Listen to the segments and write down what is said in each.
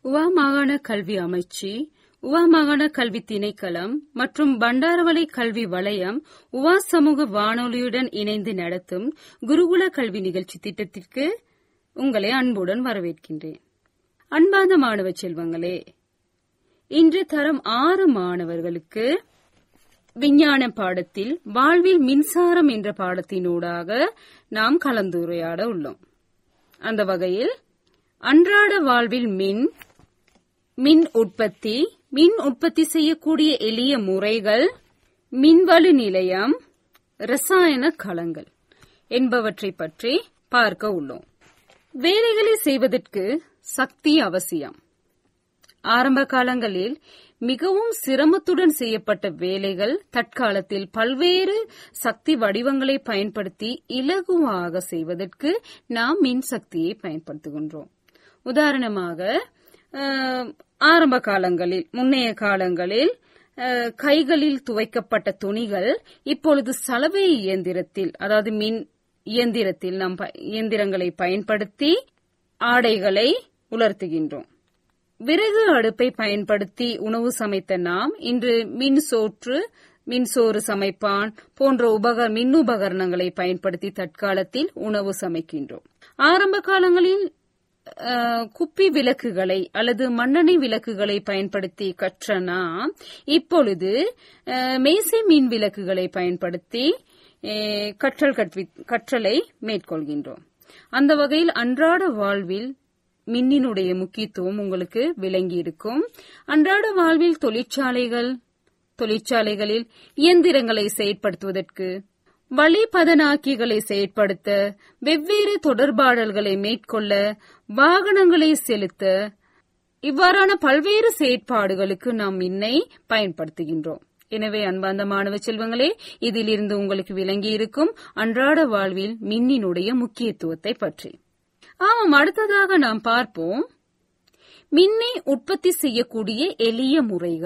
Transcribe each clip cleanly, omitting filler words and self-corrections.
உவா மாகாண கல்வி அமைச்சு, உவா மாகாண கல்வி திணைக்களம் மற்றும் பண்டாரவளை கல்வி வலயம் உவா சமூக வானொலியுடன் இணைந்து நடத்தும் குருகுல கல்வி நிகழ்ச்சி திட்டத்திற்கு உங்களை அன்புடன் வரவேற்கின்றேன். அன்பார்ந்த மாணவ செல்வங்களே, இன்று தரம் 6 மாணவர்களுக்கு விஞ்ஞான பாடத்தில் வாழ்வில் மின்சாரம் என்ற பாடத்தினூடாக நாம் கலந்துரையாட உள்ளோம். அந்த வகையில் அன்றாட வாழ்வில் மின் உற்பத்தி செய்யக்கூடிய எளிய முறைகள், மின்வலு நிலையம், ரசாயன களங்கள் என்பவற்றை பற்றி பார்க்க உள்ளோம். வேலைகளை செய்வதற்கு சக்தி அவசியம். ஆரம்ப காலங்களில் மிகவும் சிரமத்துடன் செய்யப்பட்ட வேலைகள் தற்காலத்தில் பல்வேறு சக்தி வடிவங்களை பயன்படுத்தி இலகுவாக செய்வதற்கு நாம் மின்சக்தியை பயன்படுத்துகின்றோம். உதாரணமாக, ஆரம்ப காலங்களில், முன்னைய காலங்களில் கைகளில் துவைக்கப்பட்ட துணிகள் இப்பொழுது சலவை இயந்திரத்தில், அதாவது மின் இயந்திரத்தில் நாம் இயந்திரங்களை பயன்படுத்தி ஆடைகளை உலர்த்துகின்றோம். விறகு அடுப்பை பயன்படுத்தி உணவு சமைத்த நாம் இன்று மின்சோறு சமைப்பான் போன்ற மின் உபகரணங்களை பயன்படுத்தி தற்காலத்தில் உணவு சமைக்கின்றோம். ஆரம்ப காலங்களில் குப்பி விளக்குகளை அல்லது மண்ணெண்ணெய் விளக்குகளை பயன்படுத்தி கற்ற நாம் இப்பொழுது மேசை மின் விளக்குகளை பயன்படுத்தி கற்றலை மேற்கொள்கின்றோம். அந்த வகையில் அன்றாட வாழ்வில் மின்னினுடைய முக்கியத்துவம் உங்களுக்கு விளங்கி இருக்கும். அன்றாட வாழ்வில் தொழிற்சாலைகளில் இயந்திரங்களை செயற்படுத்துவதற்கு, வளிபதனாக்கிகளை செயற்படுத்த, வெவ்வேறு தொடர்பாடல்களை மேற்கொள்ள, வாகனங்களை செலுத்த, இவ்வாறான பல்வேறு செயற்பாடுகளுக்கு நாம் மின்னை பயன்படுத்துகின்றோம். எனவே அன்பார்ந்த மாணவ செல்வங்களே, இதிலிருந்து உங்களுக்கு விளங்கி இருக்கும் அன்றாட வாழ்வில் மின்னினுடைய முக்கியத்துவத்தை பற்றி. அடுத்ததாக நாம் பார்ப்போம் மின்னை உற்பத்தி செய்யக்கூடிய எளிய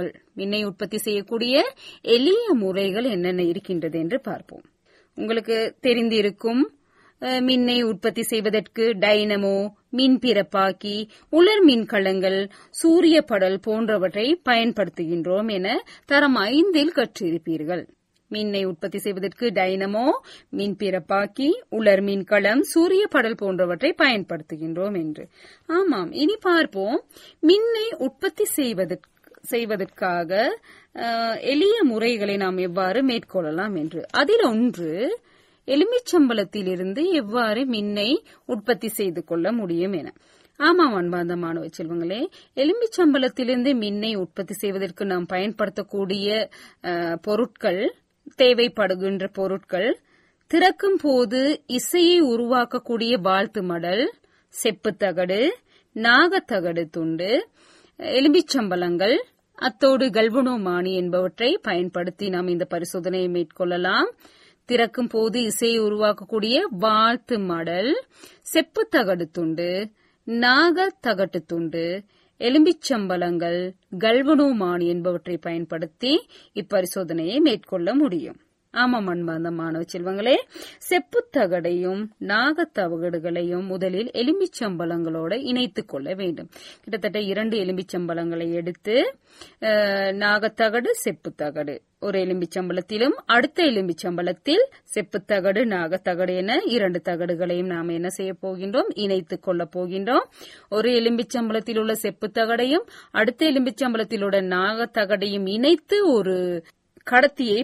முறைகள் என்னென்ன இருக்கின்றது என்று பார்ப்போம். உங்களுக்கு தெரிந்திருக்கும், மின்னை உற்பத்தி செய்வதற்கு டைனமோ, மின் பிறப்பாக்கி, உலர் மின்கலங்கள், சூரிய படல் போன்றவற்றை பயன்படுத்துகின்றோம் என தரம் 5 கற்றிருப்பீர்கள். மின்னை உற்பத்தி செய்வதற்கு டைனமோ, மின் பிறப்பாக்கி, உலர் மின்கலம், சூரிய படல் போன்றவற்றை பயன்படுத்துகின்றோம் என்று. ஆமாம், இனி பார்ப்போம் மின்னை உற்பத்தி செய்வதற்காக எளிய முறைகளை நாம் எவ்வாறு மேற்கொள்ளலாம் என்று. அதில் ஒன்று, எலுமிச்சம்பழத்திலிருந்து எவ்வாறு மின்னை உற்பத்தி செய்து கொள்ள முடியும் என. ஆமாம் அன்பார்ந்த மாணவ செல்வங்களே, எலுமிச்சம்பழத்திலிருந்து மின்னை உற்பத்தி செய்வதற்கு நாம் பயன்படுத்தக்கூடிய தேவைப்படுகின்ற பொருட்கள், திறக்கும் போது இசையை உருவாக்கக்கூடிய வாழ்த்து மடல், செப்புத்தகடு, நாகத்தகடு துண்டு, எலுமிச்சம்பழங்கள், அத்தோடு கல்வனோமானி என்பவற்றை பயன்படுத்தி நாம் இந்த பரிசோதனையை மேற்கொள்ளலாம். திறக்கும் போது இசையை உருவாக்கக்கூடிய வாழ்த்து மடல், செப்புத்தகடு துண்டு, நாகத்தகட்டு துண்டு, எலும்பிச்சம்பழங்கள், கல்வனோமானி என்பவற்றை பயன்படுத்தி இப்பரிசோதனையை மேற்கொள்ள முடியும். ஆமாம் அன்பார்ந்த மாணவ செல்வங்களே, செப்புத்தகடையும் நாகத்தகடுகளையும் முதலில் எலும்பிச்சம்பழங்களோடு இணைத்துக் கொள்ள வேண்டும். கிட்டத்தட்ட 2 எலும்பிச்சம்பழங்களை எடுத்து நாகத்தகடு, செப்புத்தகடு ஒரு எலும்பிச்சம்பழத்திலும், அடுத்த எலும்பிச்சம்பழத்தில் செப்புத்தகடு, நாகத்தகடு என 2 தகடுகளையும் நாம் என்ன செய்ய போகின்றோம், இணைத்துக் கொள்ள போகின்றோம். ஒரு எலும்பிச்சம்பழத்தில் உள்ள செப்புத்தகடையும் அடுத்த எலும்பிச்சம்பழத்தில் உள்ள நாகத்தகடையும் இணைத்து ஒரு கடத்தியை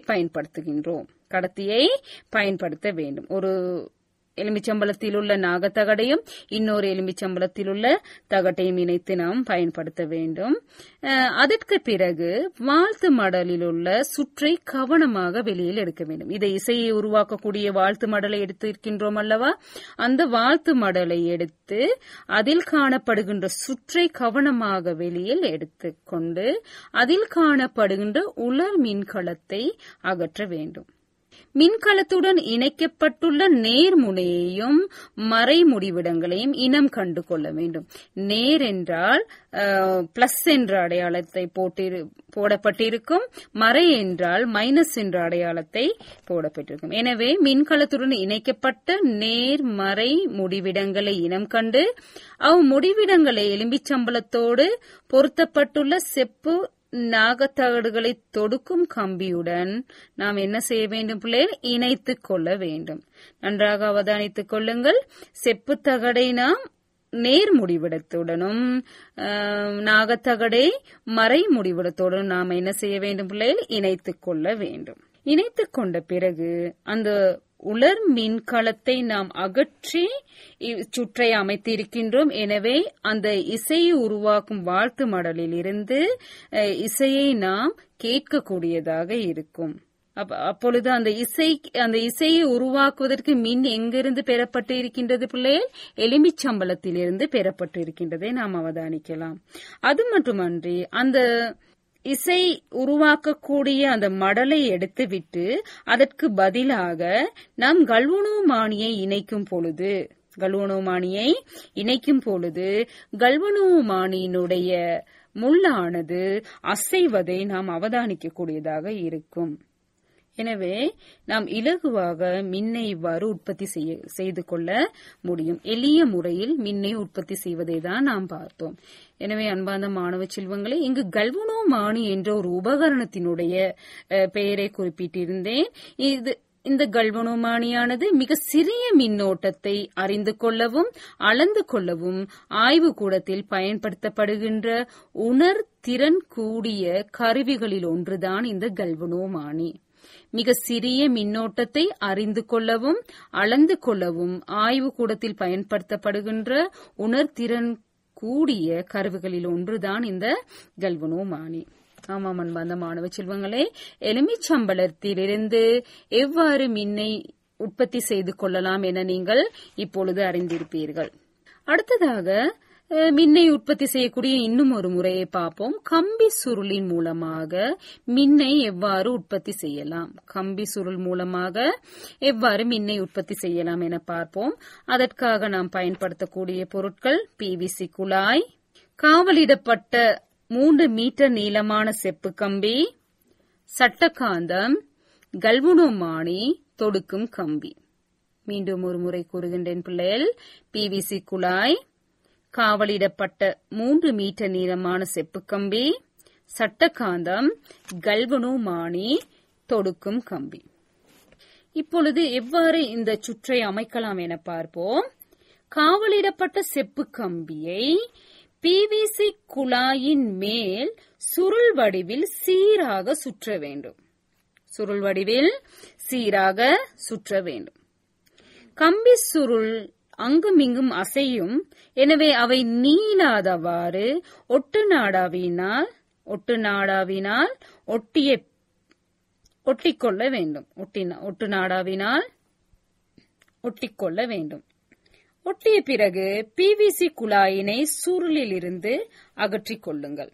பயன்படுத்த வேண்டும். ஒரு எலுமிச்சம்பழத்தில் உள்ள நாகத்தகடையும் இன்னொரு எலுமிச்சம்பழத்தில் உள்ள தகட்டையும் இணைத்து நாம் பயன்படுத்த வேண்டும். அதற்கு பிறகு வாழ்த்து மடலில் உள்ள சுற்றை கவனமாக வெளியில் எடுக்க வேண்டும். இதை இசையை உருவாக்கக்கூடிய வாழ்த்து மடலை எடுத்திருக்கின்றோம் அல்லவா, அந்த வாழ்த்து மடலை எடுத்து அதில் காணப்படுகின்ற சுற்றை கவனமாக வெளியில் எடுத்துக்கொண்டு அதில் காணப்படுகின்ற உலர் மின்கலத்தை அகற்ற வேண்டும். மின்கலத்துடன் இணைக்கப்பட்டுள்ள நேர்முனையையும் மறைமுடிவிடங்களையும் இனம் கண்டு கொள்ள வேண்டும். நேர் என்றால் பிளஸ் என்ற அடையாளத்தை போடப்பட்டிருக்கும், மறை என்றால் மைனஸ் என்ற அடையாளத்தை போடப்பட்டிருக்கும். எனவே மின்கலத்துடன் இணைக்கப்பட்ட நேர்மறை முடிவிடங்களை இனம் கண்டு முடிவிடங்களை எலும்பிச்சம்பளத்தோடு பொருத்தப்பட்டுள்ள செப்பு நாகத்தகடுகளை தொடுக்கும் கம்பியுடன் நாம் என்ன செய்ய வேண்டும் பிள்ளைகள்? இணைத்துக் கொள்ள வேண்டும். நன்றாக அவதானித்துக் கொள்ளுங்கள். செப்பு தகடை நாம் நேர் முடிவிடத்துடனும் நாகத்தகடை மறை முடிவிடத்துடனும் நாம் என்ன செய்ய வேண்டும் பிள்ளைகள்? இணைத்துக் கொள்ள வேண்டும். இணைத்துக் கொண்ட பிறகு அந்த உலர் மின்கலத்தை நாம் அகற்றி சுற்றை அமைத்திருக்கின்றோம். எனவே அந்த இசையை உருவாக்கும் வாழ்த்து மடலில் இருந்து இசையை நாம் கேட்கக்கூடியதாக இருக்கும். அப்பொழுது அந்த இசையை உருவாக்குவதற்கு மின் எங்கிருந்து பெறப்பட்டு இருக்கின்றது பிள்ளைகள்? எலுமிச்சம்பளத்திலிருந்து பெறப்பட்டு இருக்கின்றதை நாம் அவதானிக்கலாம். அது மட்டுமன்றி அந்த இசை உருவாக்கக்கூடிய அந்த மடலை எடுத்துவிட்டு அதற்கு பதிலாக நாம் கல்வனோமானியை இணைக்கும் பொழுது கல்வனோமானியினுடைய முள்ளானது அசைவதை நாம் அவதானிக்கக்கூடியதாக இருக்கும். எனவே நாம் இலகுவாக மின்னை இவ்வாறு உற்பத்தி செய்து கொள்ள முடியும். எளிய முறையில் மின்னை உற்பத்தி செய்வதை தான் நாம் பார்த்தோம். எனவே அன்பார்ந்த மாணவ செல்வங்களே, இங்கு கல்வனோமானி என்ற ஒரு உபகரணத்தினுடைய பெயரை குறிப்பிட்டிருந்தேன். இந்த கல்வனோமானியானது மிக சிறிய மின்னோட்டத்தை அறிந்து கொள்ளவும் அளந்து கொள்ளவும் ஆய்வு கூடத்தில் பயன்படுத்தப்படுகின்ற உணர்திறன் கூடிய கருவிகளில் ஒன்றுதான் இந்த கல்வனோமானி. மிக சிறிய மின்னோட்டத்தை அறிந்து கொள்ளவும் அளந்து கொள்ளவும் ஆய்வு கூடத்தில் பயன்படுத்தப்படுகின்ற உணர்திறன் கூடிய கருவிகளில் ஒன்றுதான் இந்த கல்வனோமானி. ஆமாம் அன்பார்ந்த மாணவ செல்வங்களே, எலுமிச்சம்பழத்திலிருந்து எவ்வாறு மின்னை உற்பத்தி செய்து கொள்ளலாம் என நீங்கள் இப்பொழுது அறிந்திருப்பீர்கள். அடுத்ததாக மின்னை உற்பத்தி செய்யக்கூடிய இன்னும் ஒரு முறையை பார்ப்போம். கம்பி சுருளின் மூலமாக மின்னை எவ்வாறு உற்பத்தி செய்யலாம், கம்பி சுருள் மூலமாக எவ்வாறு மின்னை உற்பத்தி செய்யலாம் என பார்ப்போம். அதற்காக நாம் பயன்படுத்தக்கூடிய பொருட்கள் பிவிசி குழாய், காவலிடப்பட்ட 3 மீட்டர் நீளமான செப்பு கம்பி, சட்டகாந்தம், கல்வனோமானி, தொடுக்கும் கம்பி. மீண்டும் ஒரு முறை கூறுகின்றேன் பிள்ளைகள். பிவிசி குழாய், காவலிடப்பட்ட 3 மீட்டர் நீளமான செப்பு கம்பி, சட்டகாந்தம், கல்வனோமானி, தொடுக்கும் கம்பி. இப்பொழுது எவ்வாறு இந்த சுற்றை அமைக்கலாம் என பார்ப்போம். காவலிடப்பட்ட செப்பு கம்பியை பிவிசி குழாயின் மேல் சுருள் வடிவில் சீராக சுற்ற வேண்டும். கம்பி சுருள் அங்குமிங்கும் அசையும். எனவே அவை நீளாதவாறு ஒட்டு நாடாவினால் ஒட்டிக்கொள்ள வேண்டும். ஒட்டிய பிறகு பிவிசி குழாயினை சுருளிலிருந்து அகற்றிக் கொள்ளுங்கள்.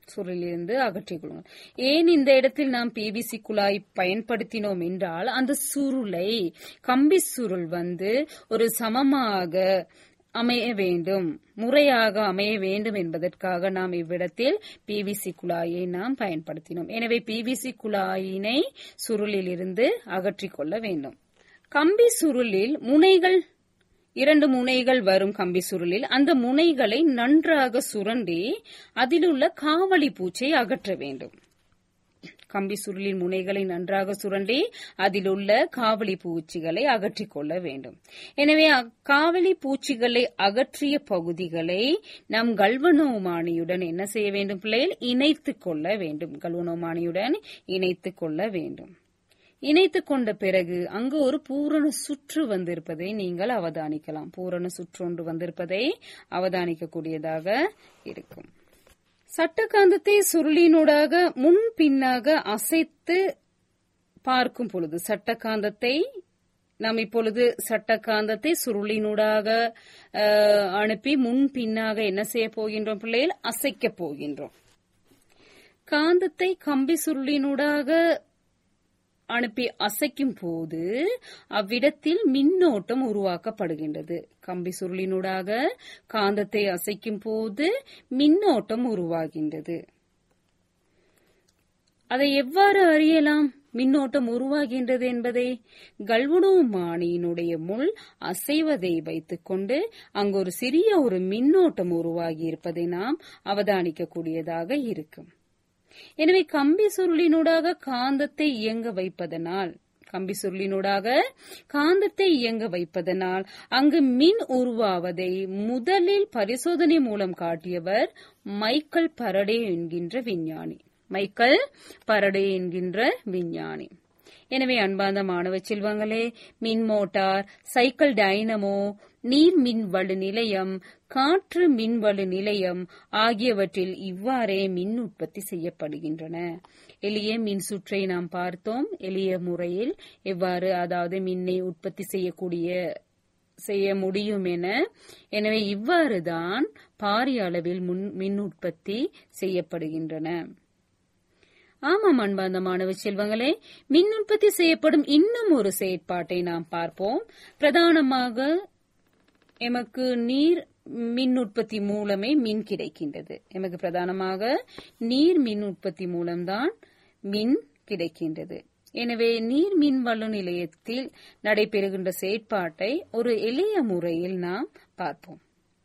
ஏன் இந்த இடத்தில் நாம் பிவிசி குழாய் பயன்படுத்தினோம் என்றால், அந்த சுருளை கம்பி சுருள் ஒரு சமமாக அமைய வேண்டும், முறையாக அமைய வேண்டும் என்பதற்காக நாம் இவ்விடத்தில் பிவிசி குழாயை நாம் பயன்படுத்தினோம். எனவே பிவிசி குழாயினை சுருளில் இருந்து அகற்றிக் கொள்ள வேண்டும். கம்பி சுருளில் 2 முனைகள் வரும். கம்பி சுருளில் அந்த முனைகளை நன்றாக சுரண்டி அதிலுள்ள காவலி பூச்சை அகற்ற வேண்டும். கம்பி சுருளின் முனைகளை நன்றாக சுரண்டி அதிலுள்ள காவலி பூச்சிகளை அகற்றிக் கொள்ள வேண்டும். எனவே காவலி பூச்சிகளை அகற்றிய பகுதிகளை நாம் கல்வனோமானியுடன் என்ன செய்ய வேண்டும் பிள்ளைகள்? இணைத்துக் கொள்ள வேண்டும். இணைத்துக் கொண்ட பிறகு அங்கு ஒரு பூரண சுற்று வந்திருப்பதை நீங்கள் அவதானிக்கலாம். பூரண சுற்று ஒன்று வந்திருப்பதை அவதானிக்கக்கூடியதாக இருக்கும். சட்டகாந்தத்தை சுருளினூடாக முன் பின்னாக அசைத்து பார்க்கும் பொழுது நாம் இப்பொழுது சட்டகாந்தத்தை சுருளினூடாக அனுப்பி முன் பின்னாக என்ன செய்ய போகின்றோம் பிள்ளைகள்? அசைக்கப் போகின்றோம். காந்தத்தை கம்பி சுருளினூடாக அனுப்பி அசைக்கும் போது அவ்விடத்தில் மின்னோட்டம் உருவாக்கப்படுகின்றது. கம்பி சுருளினூடாக காந்தத்தை அசைக்கும் போது மின்னோட்டம் உருவாகின்றது. அதை எவ்வாறு அறியலாம்? மின்னோட்டம் உருவாகின்றது என்பதை கல்வனோமானியினுடைய முள் அசைவதை வைத்துக் கொண்டு அங்கு ஒரு சிறிய ஒரு மின்னோட்டம் உருவாகி இருப்பதை நாம் அவதானிக்கக்கூடியதாக இருக்கும். எனவே கம்பி சுருளினூடாக காந்தத்தை இயங்க வைப்பதனால் அங்கு மின் உருவாவதை முதலில் பரிசோதனை மூலம் காட்டியவர் மைக்கேல் பாரடே என்கின்ற விஞ்ஞானி. எனவே அன்பார்ந்த மாணவ செல்வங்களே, மின் மோட்டார், சைக்கிள் டைனமோ, நீர் மின்வலு நிலையம், காற்று மின்வலு நிலையம் ஆகியவற்றில் இவ்வாறே மின் உற்பத்தி செய்யப்படுகின்றன. எளிய மின் சுற்றை நாம் பார்த்தோம். எளிய முறையில் எவ்வாறு அதாவது மின்னை உற்பத்தி செய்ய முடியும் என. எனவே இவ்வாறுதான் பாரிய அளவில் மின் உற்பத்தி செய்யப்படுகின்றன. ஆமாம் அன்பார்ந்த மாணவ செல்வங்களே, மின் உற்பத்தி செய்யப்படும் இன்னும் ஒரு செயற்பாட்டை நாம் பார்ப்போம். பிரதானமாக எமக்கு நீர் மின் உற்பத்தி மூலமே மின் கிடைக்கின்றது. எமக்கு பிரதானமாக நீர் மின் உற்பத்தி மூலம்தான் மின் கிடைக்கின்றது. எனவே நீர் மின் வலு நிலையத்தில் நடைபெறுகின்ற செயற்பாட்டை ஒரு எளிய முறையில் நாம் பார்ப்போம்.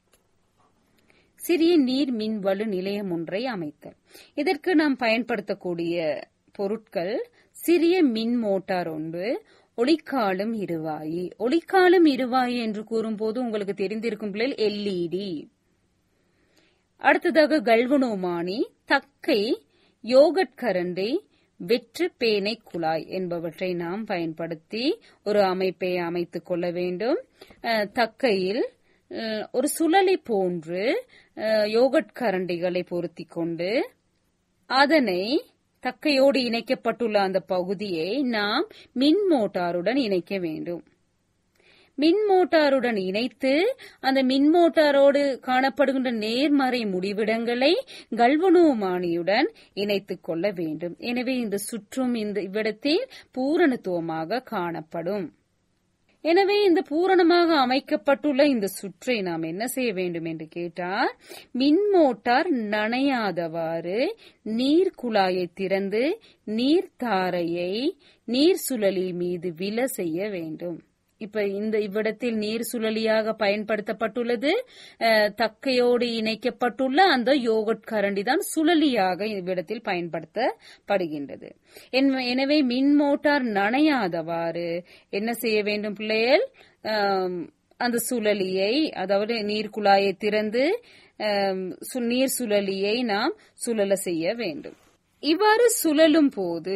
சிறிய நீர் மின் வலு நிலையம் ஒன்றை அமைத்தல். இதற்கு நாம் பயன்படுத்தக்கூடிய பொருட்கள் சிறிய மின் மோட்டார் ஒன்று, ஒளிக்காலும் இருவாயி. ஒளிக்காலும் இருவாயி என்று கூறும்போது உங்களுக்கு தெரிந்திருக்கும் பிள்ளைகள் எல்இடி. அடுத்ததாக கல்வனோமானி, தக்கை, யோகட் கரண்டி, வெற்று பேனை குழாய் என்பவற்றை நாம் பயன்படுத்தி ஒரு அமைப்பை அமைத்துக் கொள்ள வேண்டும். தக்கையில் ஒரு சுழலை போன்று யோகட் கரண்டிகளை பொருத்தி கொண்டு அதனை தக்கையோடு இணைக்கப்பட்டுள்ள அந்த பகுதியை நாம் மின் மோட்டாருடன் இணைக்க வேண்டும். மின் மோட்டாருடன் இணைத்து அந்த மின் மோட்டாரோடு காணப்படுகின்ற நேர்மறை முடிவிடங்களை கல்வனோமானியுடன் இணைத்துக் கொள்ள வேண்டும். எனவே இந்த சுற்றும் இந்த இவ்விடத்தில் பூரணத்துவமாக காணப்படும். எனவே இந்த பூரணமாக அமைக்கப்பட்டுள்ள இந்த சுற்றை நாம் என்ன செய்ய வேண்டும் என்று கேட்டால், மின் மோட்டார் நனையாதவாறு நீர் குழாயை திறந்து நீர்த்தாரையை நீர் சுழலி மீது விழ செய்ய வேண்டும். இப்ப இவ்விடத்தில் நீர் சுழலியாக பயன்படுத்தப்பட்டுள்ளது. தக்கையோடு இணைக்கப்பட்டுள்ள அந்த யோகட் கரண்டி தான் சுழலியாக இவ்விடத்தில் பயன்படுத்தப்படுகின்றது. எனவே மின் மோட்டார் நனையாதவாறு என்ன செய்ய வேண்டும் பிள்ளைகள்? அந்த சுழலியை, அதாவது நீர் குழாயை திறந்து நீர் சுழலியை நாம் சுழல செய்ய வேண்டும். இவ்வாறு சுழலும் போது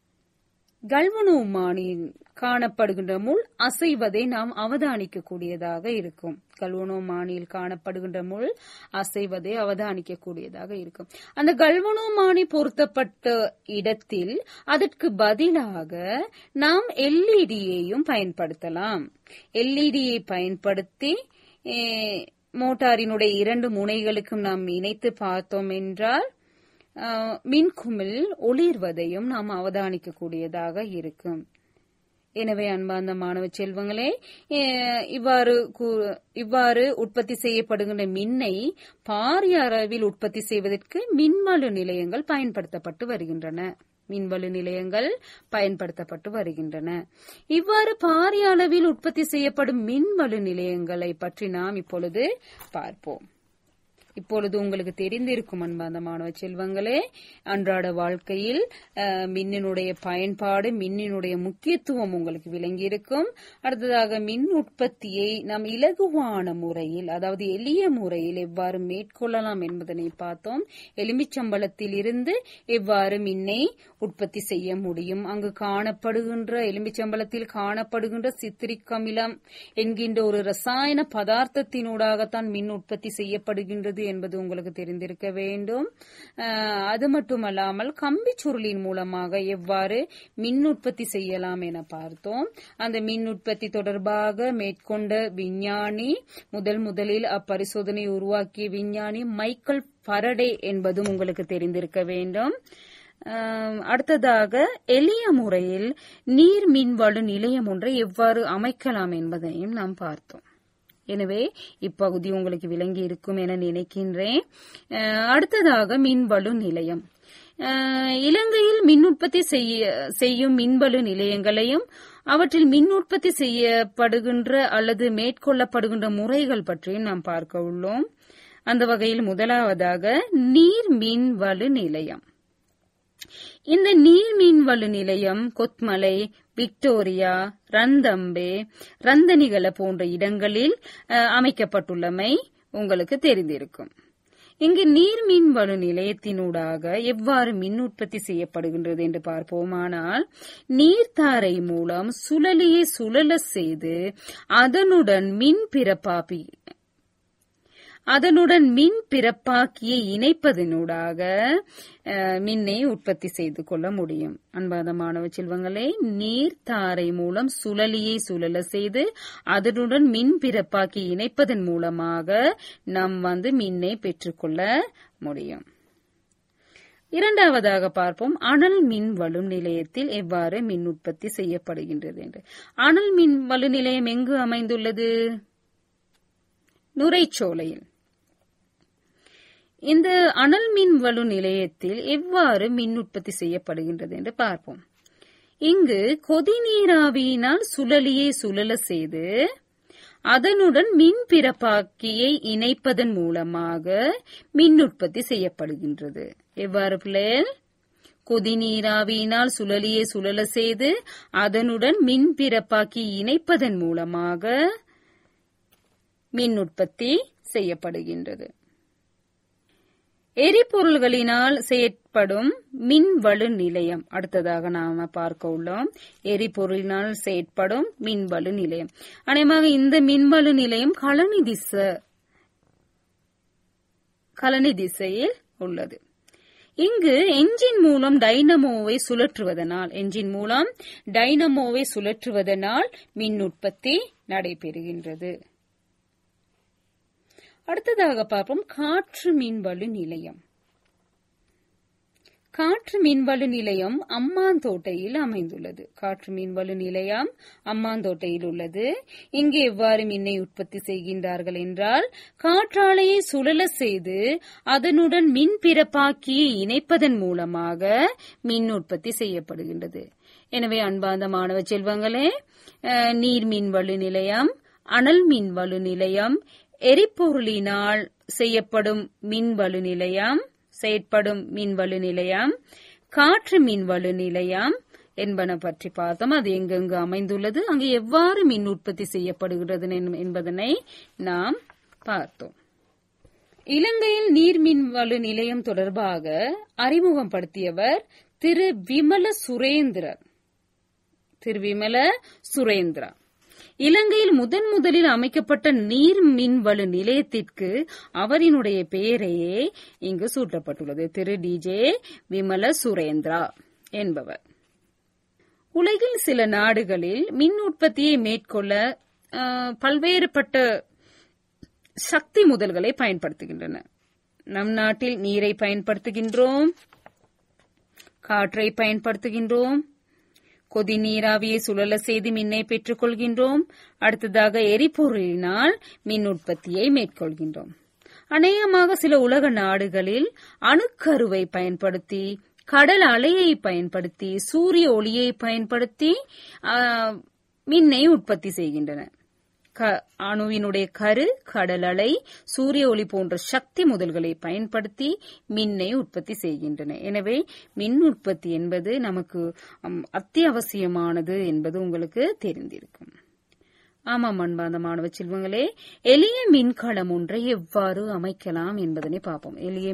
கல்வனோமானியின் காணப்படுகின்ற முள் அசைவதை நாம் அவதானிக்கக்கூடியதாக இருக்கும். கல்வனோமானியில் காணப்படுகின்ற முள் அசைவதை அவதானிக்கக்கூடியதாக இருக்கும். அந்த கல்வனோமானி பொருத்தப்பட்ட இடத்தில் அதற்கு பதிலாக நாம் எல்இடியையும் பயன்படுத்தலாம். எல்இடியை பயன்படுத்தி மோட்டாரினுடைய 2 முனைகளுக்கும் நாம் இணைத்து பார்த்தோம் என்றால் மின்குமிழ் ஒளிர்வதையும் நாம் அவதானிக்கக்கூடியதாக இருக்கும். எனவே அன்பார்ந்த மாணவ செல்வங்களே, இவ்வாறு உற்பத்தி செய்யப்படுகின்ற மின்னை பாரிய அளவில் உற்பத்தி செய்வதற்கு மின்வலு நிலையங்கள் பயன்படுத்தப்பட்டு வருகின்றன. இவ்வாறு பாரிய அளவில் உற்பத்தி செய்யப்படும் மின்வலு நிலையங்களை பற்றி நாம் இப்பொழுது பார்ப்போம். இப்பொழுது உங்களுக்கு தெரிந்திருக்கும் அன்பார்ந்த மாணவ செல்வங்களே, அன்றாட வாழ்க்கையில் மின்னினுடைய பயன்பாடு, மின்னினுடைய முக்கியத்துவம் உங்களுக்கு விளங்கி இருக்கும். அடுத்ததாக மின் உற்பத்தியை நாம் இலகுவான முறையில், அதாவது எளிய முறையில் எவ்வாறு மேற்கொள்ளலாம் என்பதனை பார்த்தோம். எலுமிச்சம்பழத்தில் இருந்து எவ்வாறு மின்னை உற்பத்தி செய்ய முடியும், அங்கு காணப்படுகின்ற எலுமிச்சம்பழத்தில் காணப்படுகின்ற சிட்ரிக் அமிலம் என்கின்ற ஒரு ரசாயன பதார்த்தத்தினூடாகத்தான் மின் உற்பத்தி செய்யப்படுகின்றது என்பது உங்களுக்கு தெரிந்திருக்க வேண்டும். அது மட்டுமல்லாமல் கம்பி சுருளின் மூலமாக எவ்வாறு மின் உற்பத்தி செய்யலாம் என பார்த்தோம். அந்த மின் உற்பத்தி தொடர்பாக மேற்கொண்ட விஞ்ஞானி, முதலில் அப்பரிசோதனை உருவாக்கிய விஞ்ஞானி மைக்கேல் பாரடே என்பதும் உங்களுக்கு தெரிந்திருக்க வேண்டும். அடுத்ததாக எளிய முறையில் நீர் மின்வலு நிலையம் ஒன்றை எவ்வாறு அமைக்கலாம் என்பதையும் நாம் பார்த்தோம். எனவே இப்பகுதி உங்களுக்கு விளங்கி இருக்கும் என நினைக்கின்றேன். அடுத்ததாக மின்வலு நிலையம். இலங்கையில் மின் உற்பத்தி செய்யும் மின்வலு நிலையங்களையும் அவற்றில் மின் உற்பத்தி செய்யப்படுகின்ற அல்லது மேற்கொள்ளப்படுகின்ற முறைகள் பற்றியும் நாம் பார்க்க உள்ளோம். அந்த வகையில் முதலாவதாக நீர் மின்வலு நிலையம். இந்த நீர் மின்வலு நிலையம் கொத்மலை, விக்டோரியா, ரந்தம்பே, ரந்தனிகல போன்ற இடங்களில் அமைக்கப்பட்டுள்ளமை உங்களுக்கு தெரிந்திருக்கும். இங்கு நீர் மின்வலு நிலையத்தினூடாக எவ்வாறு மின் உற்பத்தி செய்யப்படுகின்றது என்று பார்ப்போமானால், நீர்த்தாரை மூலம் சுழலியை சுழல செய்து அதனுடன் மின் பிறப்பாக்கியை இணைப்பதனூடாக மின்னை உற்பத்தி செய்து கொள்ள முடியும். அன்பான மாணவ செல்வங்களே, நீர்த்தாரை மூலம் சுழலியை சுழல செய்து அதனுடன் மின் பிறப்பாக்கி இணைப்பதன் மூலமாக நாம் மின்னை பெற்றுக்கொள்ள முடியும். இரண்டாவதாக பார்ப்போம், அனல் மின் வலு நிலையத்தில் எவ்வாறு மின் உற்பத்தி செய்யப்படுகின்றது என்று. அனல் மின் வலு நிலையம் எங்கு அமைந்துள்ளது? நுரைச்சோலையில். இந்த அனல் மின் வலு நிலையத்தில் எவ்வாறு மின் உற்பத்தி செய்யப்படுகின்றது என்று பார்ப்போம். இங்கு கொதிநீராவியினால் சுழலியை சுழல செய்து அதனுடன் மின் பிறப்பாக்கியை இணைப்பதன் மூலமாக மின் உற்பத்தி செய்யப்படுகின்றது. எவ்வாறு பிள்ளைகள்? கொதிநீராவியினால் சுழலியை சுழல செய்து அதனுடன் மின் பிறப்பாக்கி இணைப்பதன் மூலமாக மின் உற்பத்தி செய்யப்படுகின்றது. எரிபொருள்களினால் செயற்படும் மின்வலு நிலையம் அடுத்ததாக நாம பார்க்க உள்ளோம். எரிபொருளினால் செயற்படும் மின்வலு நிலையம். அநேகமாக இந்த மின்வலு நிலையம் கழனி திசையில் உள்ளது. இங்கு என்ஜின் மூலம் டைனமோவை சுழற்றுவதனால் மின் உற்பத்தி நடைபெறுகின்றது. அடுத்ததாக பார்ப்போம் காற்று மின்வலு நிலையம். காற்று மின்வலு நிலையம் அம்மாந்தோட்டையில் அமைந்துள்ளது. காற்று மின்வலு நிலையம் அம்மாந்தோட்டையில் உள்ளது. இங்கு எவ்வாறு மின்னை உற்பத்தி செய்கின்றார்கள் என்றால், காற்றாலையை சுழல செய்து அதனுடன் மின் பிறப்பாக்கியை இணைப்பதன் மூலமாக மின் உற்பத்தி செய்யப்படுகின்றது. எனவே அன்பார்ந்த மாணவ செல்வங்களே, நீர் மின்வலு நிலையம், அனல் மின்வலு நிலையம், எரிபொருளினால் செயற்படும் மின்வலு நிலையம், காற்று மின்வலு நிலையம் என்பன பற்றி பார்த்தோம். அது எங்கெங்கு அமைந்துள்ளது, அங்கு எவ்வாறு மின் உற்பத்தி செய்யப்படுகிறது என்பதனை நாம் பார்த்தோம். இலங்கையில் நீர் மின்வலு நிலையம் தொடர்பாக அறிமுகப்படுத்தியவர் திரு விமல சுரேந்திரா. இலங்கையில் முதலில் அமைக்கப்பட்ட நீர் மின்வலு நிலையத்திற்கு அவரினுடைய பெயரையே இங்கு சூட்டப்பட்டுள்ளது. திரு DJ விமல சுரேந்திரா என்பவர். உலகில் சில நாடுகளில் மின் உற்பத்தியை மேற்கொள்ள பல்வேறுபட்ட சக்தி முதல்களை பயன்படுத்துகின்றன. நம் நாட்டில் நீரை பயன்படுத்துகின்றோம், காற்றை பயன்படுத்துகின்றோம், கொதி நீராவியை சுழல செய்து மின்னை பெற்றுக் கொள்கின்றோம். அடுத்ததாக எரிபொருளினால் மின் உற்பத்தியை மேற்கொள்கின்றோம். அநேகமாக சில உலக நாடுகளில் அணுக்கருவை பயன்படுத்தி, கடல் அலையை பயன்படுத்தி, சூரிய ஒளியை பயன்படுத்தி மின்னை உற்பத்தி செய்கின்றன. அணுவினுடைய கரு, கடல் அலை, சூரிய ஒளி போன்ற சக்தி முதல்களை பயன்படுத்தி மின்னை உற்பத்தி செய்கின்றன. எனவே மின் உற்பத்தி என்பது நமக்கு அத்தியாவசியமானது என்பது உங்களுக்கு தெரிந்திருக்கும். ஆமாம் அன்பார்ந்த மாணவ செல்வங்களே, எளிய மின்கலம் ஒன்றை எவ்வாறு அமைக்கலாம் என்பதனை பார்ப்போம்.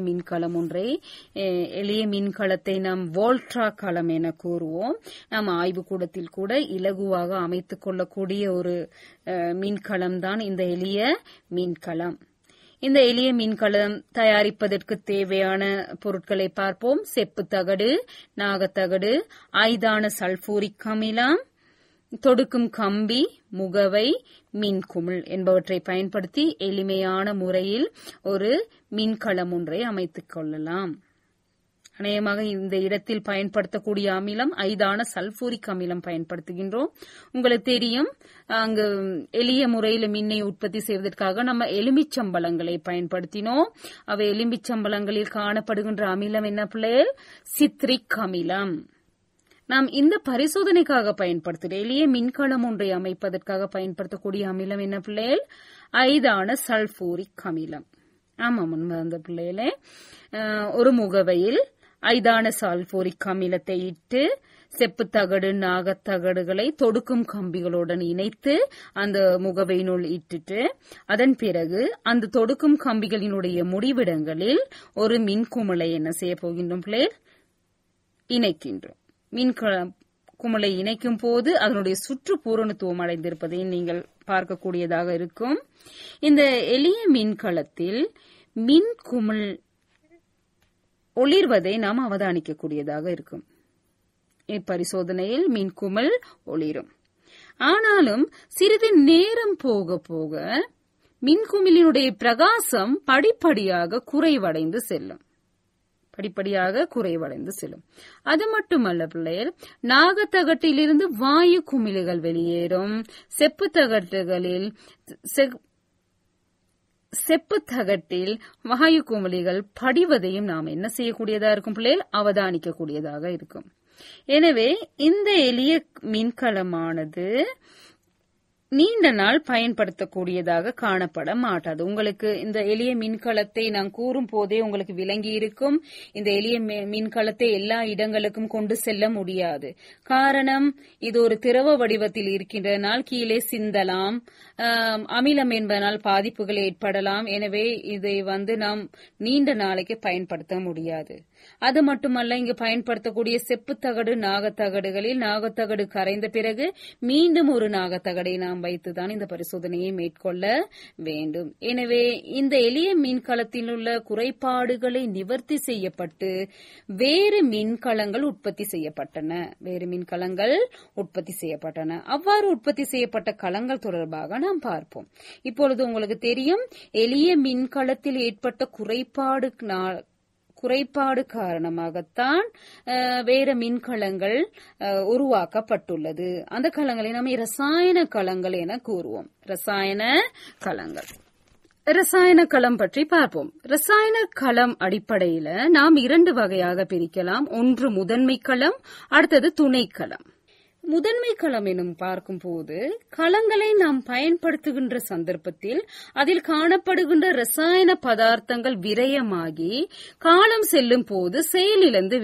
எளிய மின்கலத்தை நாம் வோல்ட்ரா களம் என கூறுவோம். நாம் ஆய்வுக்கூடத்தில் கூட இலகுவாக அமைத்துக் கொள்ளக்கூடிய ஒரு மின்கலம் தான் இந்த எளிய மின்கலம். இந்த எளிய மின்கலம் தயாரிப்பதற்கு தேவையான பொருட்களை பார்ப்போம். செப்பு தகடு, நாகத்தகடு, ஐதான சல்பூரிக் அமிலம், தொடுக்கும் கம்பி, முகவை, மின்குமிழ் என்பவற்றை பயன்படுத்தி எளிமையான முறையில் ஒரு மின்கலம் ஒன்றை அமைத்துக் கொள்ளலாம். அநேகமாக இந்த இடத்தில் பயன்படுத்தக்கூடிய அமிலம் ஐதான சல்பூரிக் அமிலம் பயன்படுத்துகின்றோம். உங்களுக்கு தெரியும், அங்கு எளிய முறையில் மின்னை உற்பத்தி செய்வதற்காக நம்ம எலுமிச்சம்பழங்களை பயன்படுத்தினோம். அவை எலுமிச்சம்பழங்களில் காணப்படுகின்ற அமிலம் என்ன பிள்ளைகள்? சிட்ரிக் அமிலம். நாம் இந்த பரிசோதனைக்காக பயன்படுத்துகிற எளிய மின்கலம் ஒன்றை அமைப்பதற்காக பயன்படுத்தக்கூடிய அமிலம் என்ன பிள்ளைகள்? ஐதான சல்பூரிக் அமிலம். ஆமாம், அந்த பிள்ளைகளே, ஒரு முகவையில் ஐதான சல்பூரிக் அமிலத்தை இட்டு செப்புத்தகடு நாகத்தகடுகளை தொடுக்கும் கம்பிகளுடன் இணைத்து அந்த முகவையினுள் இட்டுட்டு அதன் பிறகு அந்த தொடுக்கும் கம்பிகளினுடைய முடிவிடங்களில் ஒரு மின்குமிழை என்ன செய்ய போகின்றோம் பிள்ளைகள்? இணைக்கின்றோம். மின்குமிழை இணைக்கும் போது அதனுடைய சுற்று பூரணத்துவம் அடைந்திருப்பதை நீங்கள் பார்க்கக்கூடியதாக இருக்கும். இந்த எளிய மின்கலத்தில் மின்குமிழ் ஒளிர்வதை நாம் அவதானிக்கக்கூடியதாக இருக்கும். இப்பரிசோதனையில் மின்குமிழ் ஒளிரும். ஆனாலும் சிறிது நேரம் போக போக மின்குமிழினுடைய பிரகாசம் படிப்படியாக குறைவடைந்து செல்லும். அது மட்டுமல்ல பிள்ளைகள், நாகத்தகட்டிலிருந்து வாயு குமிழிகள் வெளியேறும். செப்பு தகட்டில் வாயு குமிழிகள் படிவதையும் நாம் என்ன செய்யக்கூடியதா இருக்கும் பிள்ளைகள்? அவதானிக்கக்கூடியதாக இருக்கும். எனவே இந்த எளிய மின்கலமானது நீண்ட நாள் பயன்படுத்தக்கூடியதாக காணப்பட மாட்டாது. உங்களுக்கு இந்த எளிய மின்கலத்தை நான் கூறும் போதே உங்களுக்கு விளங்கி இருக்கும். இந்த எளிய மின்கலத்தை எல்லா இடங்களுக்கும் கொண்டு செல்ல முடியாது. காரணம், இது ஒரு திரவ வடிவத்தில் இருக்கின்றதனால் கீழே சிந்தலாம், அமிலம் என்பதனால் பாதிப்புகள் ஏற்படலாம். எனவே இதை நாம் நீண்ட நாளைக்கு பயன்படுத்த முடியாது. அது மட்டுமல்ல, இங்கு பயன்படுத்தக்கூடிய செப்புத்தகடு நாகத்தகடுகளில் நாகத்தகடு கரைந்த பிறகு மீண்டும் ஒரு நாகத்தகடை நாம் வைத்துதான் இந்த பரிசோதனையை மேற்கொள்ள வேண்டும். எனவே இந்த எளிய மின்கலத்தில் உள்ள குறைபாடுகளை நிவர்த்தி செய்யப்பட்டு வேறு மின்கலங்கள் உற்பத்தி செய்யப்பட்டன. அவ்வாறு உற்பத்தி செய்யப்பட்ட கலங்கள் தொடர்பாக நாம் பார்ப்போம். இப்பொழுது உங்களுக்கு தெரியும், எளிய மின்கலத்தில் ஏற்பட்ட குறைபாடு காரணமாகத்தான் வேற மின்கலங்கள் உருவாக்கப்பட்டுள்ளது. அந்த கலங்களை நாம் ரசாயன கலங்கள் என கூறுவோம். ரசாயன களம் பற்றி பார்ப்போம். ரசாயன களம் அடிப்படையில நாம் 2 வகையாக பிரிக்கலாம். ஒன்று முதன்மை களம், அடுத்தது துணை களம். முதன்மை களம் எனும் பார்க்கும் போது களங்களை நாம் பயன்படுத்துகின்ற சந்தர்ப்பத்தில் அதில் காணப்படுகின்ற ரசாயன பதார்த்தங்கள் விரயமாகி காலம் செல்லும் போது செயலிழந்து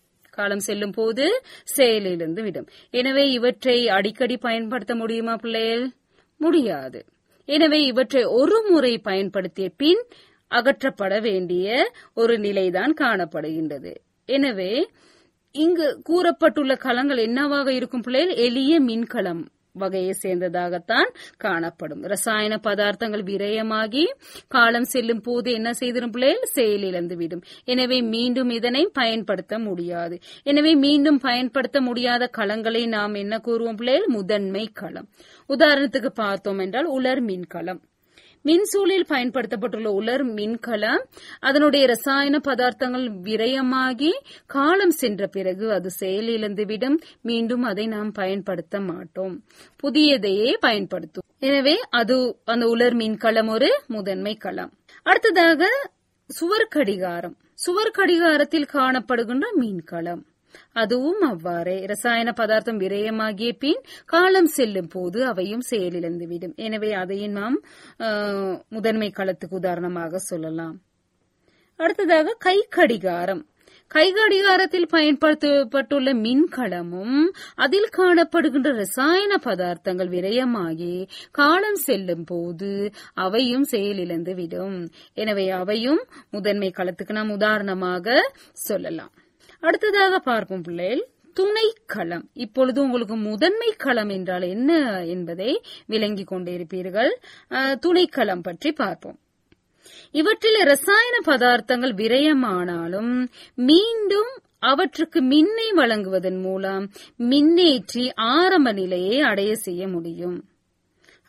விடும். எனவே இவற்றை அடிக்கடி பயன்படுத்த முடியுமா பிள்ளைகள்? முடியாது. எனவே இவற்றை ஒரு முறை பயன்படுத்திய பின் அகற்றப்பட வேண்டிய ஒரு நிலைதான் காணப்படுகின்றது. எனவே இங்கு கூறப்பட்டுள்ள களங்கள் என்னவாக இருக்கும் பிள்ளைகள்? எளிய மின்கலம் வகையை சேர்ந்ததாகத்தான் காணப்படும். ரசாயன பதார்த்தங்கள் விரயமாகி காலம் செல்லும் போது என்ன செய்திடும் பிள்ளைகள்? செயலிழந்துவிடும். எனவே மீண்டும் இதனை பயன்படுத்த முடியாது. எனவே மீண்டும் பயன்படுத்த முடியாத களங்களை நாம் என்ன கூறுவோம் பிள்ளைகள்? முதன்மை களம். உதாரணத்துக்கு பார்த்தோம் என்றால் உலர் மின்கலம். மின்சூழில் பயன்படுத்தப்பட்டுள்ள உலர் மின்கலம் அதனுடைய ரசாயன பதார்த்தங்கள் விரயமாகி காலம் சென்ற பிறகு அது செயலிழந்துவிடும். மீண்டும் அதை நாம் பயன்படுத்த மாட்டோம், புதியதையே பயன்படுத்தும். எனவே அது அந்த உலர் மின்கலம் ஒரு முதன்மை களம். அடுத்ததாக சுவர் கடிகாரத்தில் காணப்படுகின்ற மின்கலம். அதுவும் அவ்வாறே ரசாயன பதார்த்தம் விரயமாகிய பின் காலம் செல்லும் போது அவையும் செயலிழந்துவிடும். எனவே அதையும் நாம் முதன்மை களத்துக்கு உதாரணமாக சொல்லலாம். அடுத்ததாக கைகடிகாரத்தில் பயன்படுத்தப்பட்டுள்ள மின்கலமும் அதில் காணப்படுகின்ற ரசாயன பதார்த்தங்கள் விரயமாகி காலம் செல்லும் போது அவையும் செயலிழந்துவிடும். எனவே அவையும் முதன்மை களத்துக்கு நாம் உதாரணமாக சொல்லலாம். அடுத்ததாக பார்ப்போம் பிள்ளைகள் துணைக்களம். இப்பொழுது உங்களுக்கு முதன்மை களம் என்றால் என்ன என்பதை விளங்கிக் கொண்டிருப்பீர்கள். துணைக்களம் பற்றி பார்ப்போம். இவற்றில் ரசாயன பதார்த்தங்கள் விரயமானாலும் மீண்டும் அவற்றுக்கு மின்னை வழங்குவதன் மூலம் மின்னேற்றி ஆரம்ப நிலையை அடைய செய்ய முடியும்.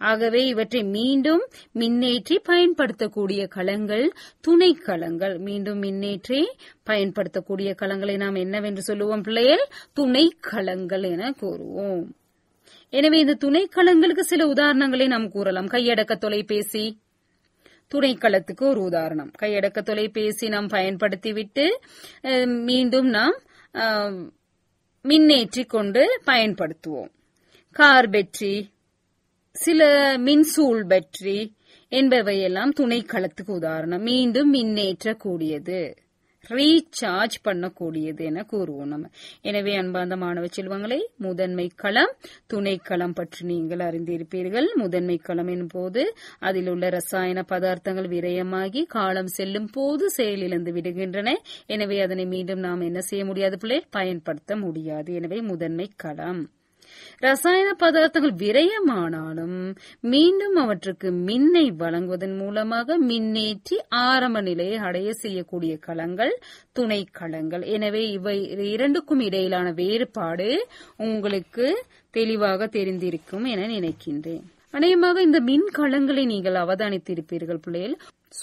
ஆகவே இவற்றை மீண்டும் மின்னேற்றி பயன்படுத்தக்கூடிய களங்கள் துணை களங்கள். மீண்டும் மின்னேற்றி பயன்படுத்தக்கூடிய களங்களை நாம் என்னவென்று சொல்லுவோம் பிள்ளைகள்? துணை களங்கள் என கூறுவோம். எனவே இந்த துணை களங்களுக்கு சில உதாரணங்களை நாம் கூறலாம். கையடக்க தொலைபேசி துணைக்களத்துக்கு ஒரு உதாரணம். கையடக்க தொலைபேசி நாம் பயன்படுத்திவிட்டு மீண்டும் நாம் மின்னேற்றி கொண்டு பயன்படுத்துவோம். கார் பேட்டரி, சில மின்சூல் பேட்டரி என்பவையெல்லாம் துணைக்களத்துக்கு உதாரணம். மீண்டும் மின்னேற்றக்கூடியது, ரீசார்ஜ் பண்ணக்கூடியது என கூறுவோம் நம்ம. எனவே அன்பார்ந்த மாணவ செல்வங்களை, முதன்மை களம் துணைக்களம் பற்றி நீங்கள் அறிந்திருப்பீர்கள். முதன்மை களம் எனும் போது அதில் உள்ள ரசாயன பதார்த்தங்கள் விரயமாகி காலம் செல்லும் போது செயலிழந்து விடுகின்றன. எனவே அதனை மீண்டும் நாம் என்ன செய்ய முடியாது பிள்ளை? பயன்படுத்த முடியாது. எனவே முதன்மை களம். ரசாயன பதார்த்தங்கள் விரயமானாலும் மீண்டும் அவற்றுக்கு மின்னை வழங்குவதன் மூலமாக மின்னேற்றி ஆரம்ப நிலையை அடைய செய்யக்கூடிய களங்கள் துணை களங்கள். எனவே இவை இரண்டுக்கும் இடையிலான வேறுபாடு உங்களுக்கு தெளிவாக தெரிந்திருக்கும் என நினைக்கின்றேன். அநேகமாக இந்த மின் களங்களை நீங்கள் அவதானித்திருப்பீர்கள் பிள்ளைகள்.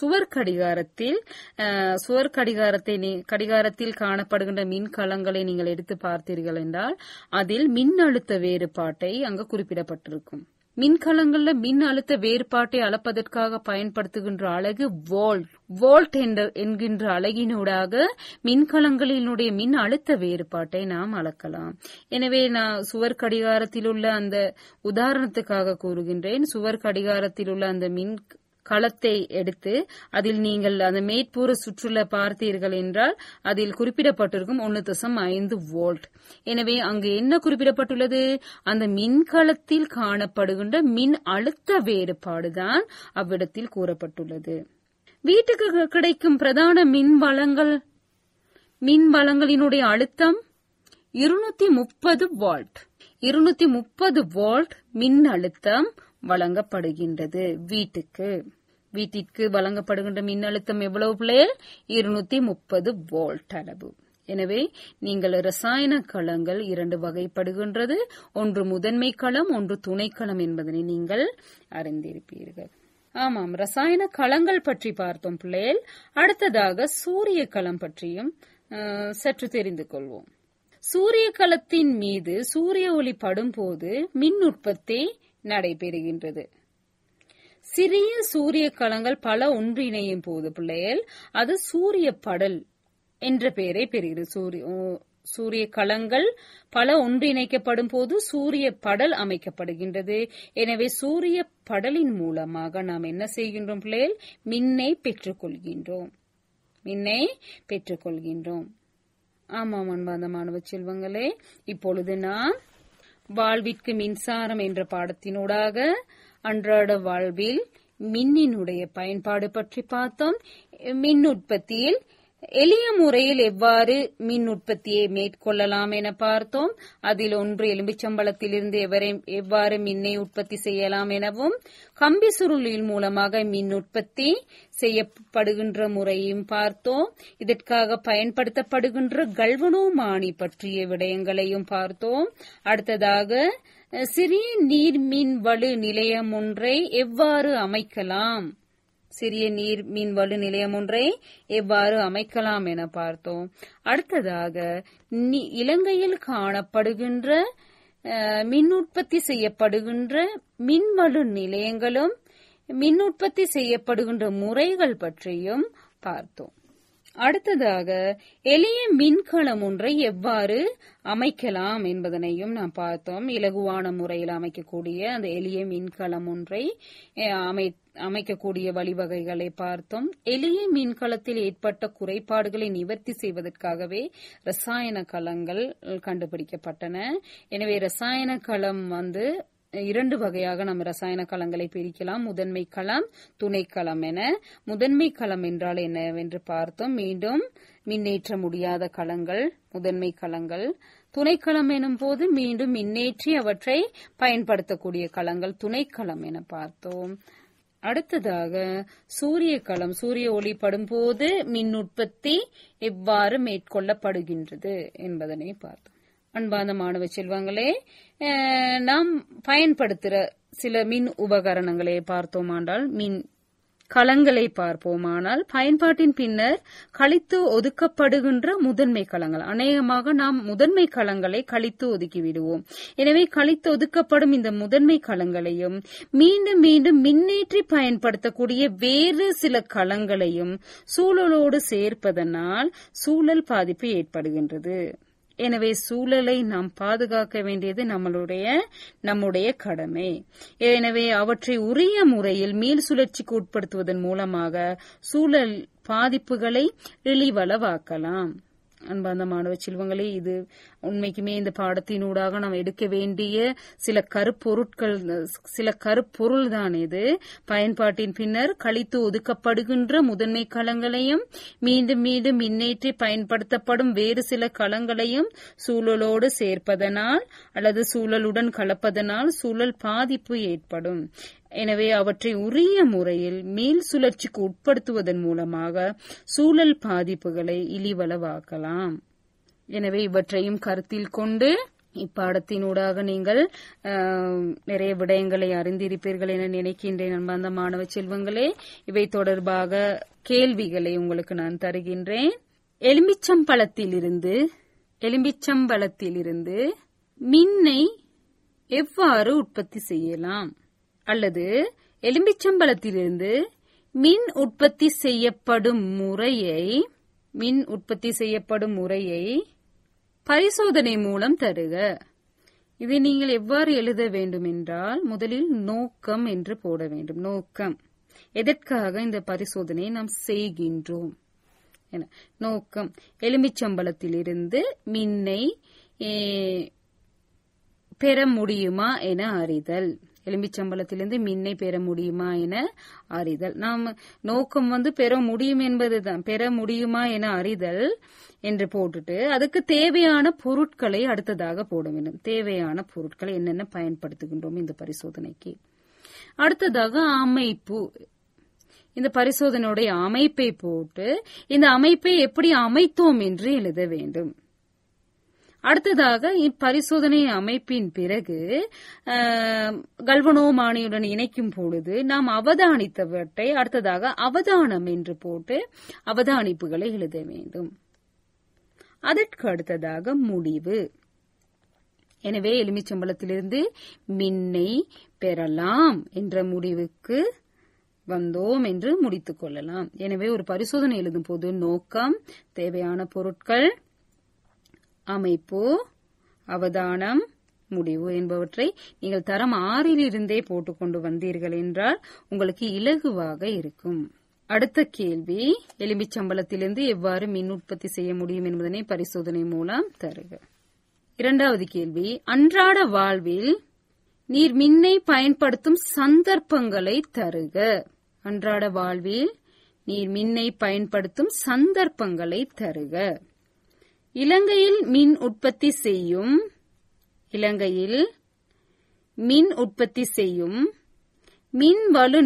கடிகாரத்தில் காணப்படுகின்ற மின் களங்களை நீங்கள் எடுத்து பார்த்தீர்கள் என்றால் அதில் மின் அழுத்த வேறுபாட்டை அங்கு குறிப்பிடப்பட்டிருக்கும். மின்கலங்கள்ல மின் அழுத்த வேறுபாட்டை அளப்பதற்காக பயன்படுத்துகின்ற அலகு வோல்ட் என்கின்ற அலகினூடாக மின்கலங்களினுடைய மின் அழுத்த வேறுபாட்டை நாம் அளக்கலாம். எனவே நான் சுவர் கடிகாரத்தில் உள்ள அந்த உதாரணத்துக்காக கூறுகின்றேன். சுவர் கடிகாரத்தில் உள்ள அந்த மின் களத்தை எடுத்து அதில் நீங்கள் அந்த மேற்பூர சுற்றுல பார்த்தீர்கள் என்றால் அதில் குறிப்பிடப்பட்டிருக்கும் 1.5 வோல்ட். எனவே அங்கு என்ன குறிப்பிடப்பட்டுள்ளது? அந்த மின்களத்தில் காணப்படுகின்ற மின் அழுத்த வேறுபாடுதான் அவ்விடத்தில் கூறப்பட்டுள்ளது. வீட்டுக்கு கிடைக்கும் பிரதான மின் வளங்களினுடைய அழுத்தம் 230 வோல்ட். 230 வோல்ட் மின் அழுத்தம் வழங்கப்படுகின்றது. வீட்டிற்கு வழங்கப்படுகின்ற மின் அழுத்தம் எவ்வளவு பிள்ளைகள்? 230 வோல்ட் அளவு. எனவே நீங்கள் ரசாயன களங்கள் இரண்டு வகைப்படுகின்றது. ஒன்று முதன்மை களம், ஒன்று துணைக்களம் என்பதனை நீங்கள் அறிந்திருப்பீர்கள். ஆமாம், ரசாயன களங்கள் பற்றி பார்த்தோம் பிள்ளைகள். அடுத்ததாக சூரிய களம் பற்றியும் சற்று தெரிந்து கொள்வோம். சூரிய களத்தின் மீது சூரிய ஒளி படும் போது மின் உற்பத்தி நடைபெறுகின்றது. சிறிய சூரிய களங்கள் பல ஒன்றிணையும் போது பிள்ளைகள் அது சூரிய படல் என்ற பெயரை பெறுகிறது. சூரிய களங்கள் பல ஒன்றிணைக்கப்படும் போது சூரிய படல் அமைக்கப்படுகின்றது. எனவே சூரிய படலின் மூலமாக நாம் என்ன செய்கின்றோம் பிள்ளைகள்? மின்னை பெற்றுக்கொள்கின்றோம். ஆமாம் அன்பார்ந்த மாணவ செல்வங்களே, இப்பொழுது நாம் வாழ்விற்கு மின்சாரம் என்ற பாடத்தினூடாக அன்றாட வாழ்வில் மின்னினுடைய பயன்பாடு பற்றி பார்த்தோம். மின் உற்பத்தியில் எளிய முறையில் எவ்வாறு மின் உற்பத்தியை மேற்கொள்ளலாம் என பார்த்தோம். அதில் ஒன்று எலும்பிச்சம்பழத்திலிருந்து எவ்வாறு மின்னை உற்பத்தி செய்யலாம் எனவும், கம்பி சுருளின் மூலமாக மின் உற்பத்தி செய்யப்படுகின்ற முறையும் பார்த்தோம். இதற்காக பயன்படுத்தப்படுகின்ற கல்வனோமானி பற்றிய விடயங்களையும் பார்த்தோம். அடுத்ததாக சிறிய நீர் மின் வலு நிலையம் ஒன்றை எவ்வாறு அமைக்கலாம் என பார்த்தோம். அடுத்ததாக இலங்கையில் காணப்படுகின்ற மின் உற்பத்தி செய்யப்படுகின்ற மின்வலு நிலையங்களும் மின் உற்பத்தி செய்யப்படுகின்ற முறைகள் பற்றியும் பார்த்தோம். அடுத்ததாக எளிய மின்கலம் ஒன்றை எவ்வாறு அமைக்கலாம் என்பதனையும் நாம் பார்த்தோம். இலகுவான முறையில் அமைக்கக்கூடிய அந்த எளிய மின்கலம் ஒன்றை அமைக்கக்கூடிய வழிவகைகளை பார்த்தோம். எளிய மின்கலத்தில் ஏற்பட்ட குறைபாடுகளை நிவர்த்தி செய்வதற்காகவே ரசாயன களங்கள் கண்டுபிடிக்கப்பட்டன. எனவே ரசாயன களம் இரண்டு வகையாக நம்ம ரசாயன களங்களை பிரிக்கலாம். முதன்மை களம், துணைக்களம் என. முதன்மை களம் என்றால் என்னவென்று பார்த்தோம். மீண்டும் மின்னேற்ற முடியாத களங்கள் முதன்மை களங்கள். துணைக்களம் எனும் போது மீண்டும் மின்னேற்றி அவற்றை பயன்படுத்தக்கூடிய களங்கள் துணைக்களம் என பார்த்தோம். அடுத்ததாக சூரிய களம். சூரிய ஒளி படும்போது மின் உற்பத்தி எவ்வாறு மேற்கொள்ளப்படுகின்றது என்பதனை பார்த்தோம். அன்பான மாணவ செல்வங்களே, நாம் பயன்படுத்துற சில மின் உபகரணங்களை பார்த்தோமானால், மின் களங்களை பார்ப்போமானால், பயன்பாட்டின் பின்னர் கழித்து ஒதுக்கப்படுகின்ற முதன்மை களங்கள், அநேகமாக நாம் முதன்மை களங்களை கழித்து ஒதுக்கி விடுவோம். எனவே கழித்து ஒதுக்கப்படும் இந்த முதன்மை களங்களையும் மீண்டும் மீண்டும் மின்னேற்றி பயன்படுத்தக்கூடிய வேறு சில களங்களையும் சூழலோடு சேர்ப்பதனால் சூழல் பாதிப்பு ஏற்படுகின்றது. எனவே சூழலை நாம் பாதுகாக்க வேண்டியது நம்முடைய கடமை. எனவே அவற்றை உரிய முறையில் மீள் சுழற்சிக்கு உட்படுத்துவதன் மூலமாக சூழல் பாதிப்புகளை இழிவளவாக்கலாம். அன்பார்ந்த மாணவ செல்வங்களே, இது உண்மைக்குமே இந்த பாடத்தினூடாக நாம் எடுக்க வேண்டிய சில கருப்பொருள் தான் இது. பயன்பாட்டின் பின்னர் கழித்து ஒதுக்கப்படுகின்ற முதன்மை களங்களையும் மீண்டும் மீண்டும் மின்னேற்றி பயன்படுத்தப்படும் வேறு சில களங்களையும் சூழலோடு சேர்ப்பதனால் அல்லது சூழலுடன் கலப்பதனால் சூழல் பாதிப்பு ஏற்படும். எனவே அவற்றை உரிய முறையில் மீள் சுழற்சிக்கு உட்படுத்துவதன் மூலமாக சூழல் பாதிப்புகளை இழிவளவாக்கலாம். எனவே இவற்றையும் கருத்தில் கொண்டு இப்பாடத்தினூடாக நீங்கள் நிறைய விடயங்களை அறிந்திருப்பீர்கள் என நினைக்கின்றேன். அன்பார்ந்த மாணவ செல்வங்களே, இவை தொடர்பாக கேள்விகளை உங்களுக்கு நான் தருகின்றேன். எலுமிச்சம்பழத்திலிருந்து மின்னை எவ்வாறு உற்பத்தி செய்யலாம்? அல்லது எலுமிச்சம்பழத்திலிருந்து மின் உற்பத்தி செய்யப்படும் முறையை பரிசோதனை மூலம் தருக. இதை நீங்கள் எவ்வாறு எழுத வேண்டும் என்றால், முதலில் நோக்கம் என்று போட வேண்டும். நோக்கம், எதற்காக இந்த பரிசோதனையை நாம் செய்கின்றோம்? நோக்கம், எலுமிச்சம்பழத்திலிருந்து மின்னை பெற முடியுமா என அறிதல். எலுமிச்சம்பழத்திலிருந்து மின்னை பெற முடியுமா என அறிதல். நாம் நோக்கம் பெற முடியும் என்பதுதான். பெற முடியுமா என அறிதல் என்று போட்டுட்டு அதுக்கு தேவையான பொருட்களை அடுத்ததாக போட வேண்டும். தேவையான பொருட்களை என்னென்ன பயன்படுத்துகின்றோம் இந்த பரிசோதனைக்கு. அடுத்ததாக அமைப்பு. இந்த பரிசோதனையுடைய அமைப்பை போட்டு இந்த அமைப்பை எப்படி அமைத்தோம் என்று எழுத வேண்டும். அடுத்ததாக இப்பரிசோதனை அமைப்பின் பிறகு கல்வனோமானியுடன் இணைக்கும் பொழுது நாம் அவதானித்தவற்றை அடுத்ததாக அவதானம் என்று போட்டு அவதானிப்புகளை எழுத வேண்டும். அதற்கு அடுத்ததாக முடிவு. எனவே எலுமிச்சம்பழத்திலிருந்து மின்னை பெறலாம் என்ற முடிவுக்கு வந்தோம் என்று முடித்துக் கொள்ளலாம். எனவே ஒரு பரிசோதனை எழுதும் போது நோக்கம், தேவையான பொருட்கள், அமைப்பு, அவதானம், முடிவு என்பவற்றை நீங்கள் தரம் 6 போட்டுக்கொண்டு வந்தீர்கள் என்றால் உங்களுக்கு இலகுவாக இருக்கும். அடுத்த கேள்வி, எலுமிச்சம்பழத்திலிருந்து எவ்வாறு மின் உற்பத்தி செய்ய முடியும் என்பதனை பரிசோதனை மூலம் தருக. இரண்டாவது கேள்வி, அன்றாட வாழ்வில் நீர் மின்னை பயன்படுத்தும் சந்தர்ப்பங்களை தருக. அன்றாட வாழ்வில் நீர் மின்னை பயன்படுத்தும் சந்தர்ப்பங்களை தருக. இலங்கையில் மின் உற்பத்தி செய்யும் மின் வலு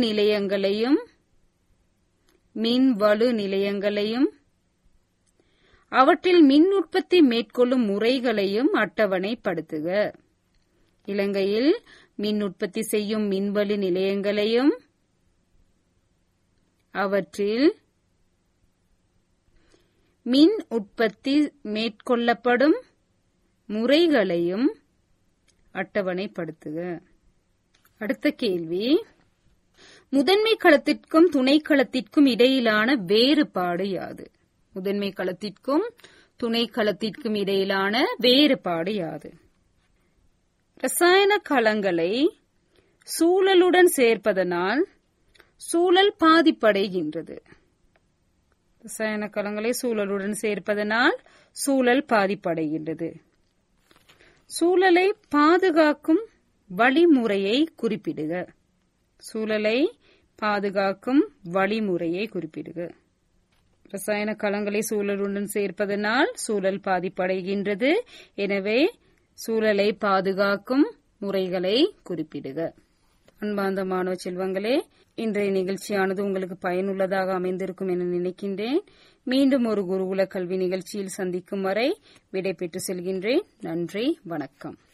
நிலையங்களையும் அவற்றில் மின் உற்பத்தி மேற்கொள்ளும் முறைகளையும் அட்டவணைப்படுத்துக. இலங்கையில் மின் உற்பத்தி செய்யும் மின்வலு நிலையங்களையும் அவற்றில் மின் உற்பத்தி மேற்கொள்ளப்படும் முறைகளையும் அட்டவணைப்படுத்துக. அடுத்த கேள்வி, முதன்மை களத்திற்கும் துணை களத்திற்கும் இடையிலான வேறுபாடு யாது? முதன்மை களத்திற்கும் துணை களத்திற்கும் இடையிலான வேறுபாடு யாது? ரசாயன களங்களை சூழலுடன் சேர்ப்பதனால் சூழல் பாதிப்படைகின்றது. ரசாயன களங்களை சூழலுடன் சேர்ப்பதனால் சூழல் பாதிப்படைகின்றது. சூழலை பாதுகாக்கும் வழிமுறையை குறிப்பிடுக. சூழலை பாதுகாக்கும் வழிமுறையை குறிப்பிடுக. ரசாயன களங்களை சூழலுடன் சேர்ப்பதனால் சூழல் பாதிப்படைகின்றது. எனவே சூழலை பாதுகாக்கும் முறைகளை குறிப்பிடுக. அன்பார்ந்த மாணவ செல்வங்களே, இன்றைய நிகழ்ச்சியானது உங்களுக்கு பயனுள்ளதாக அமைந்திருக்கும் என நினைக்கின்றேன். மீண்டும் ஒரு குருகுல கல்வி நிகழ்ச்சியில் சந்திக்கும் வரை விடை பெற்று செல்கின்றேன். நன்றி, வணக்கம்.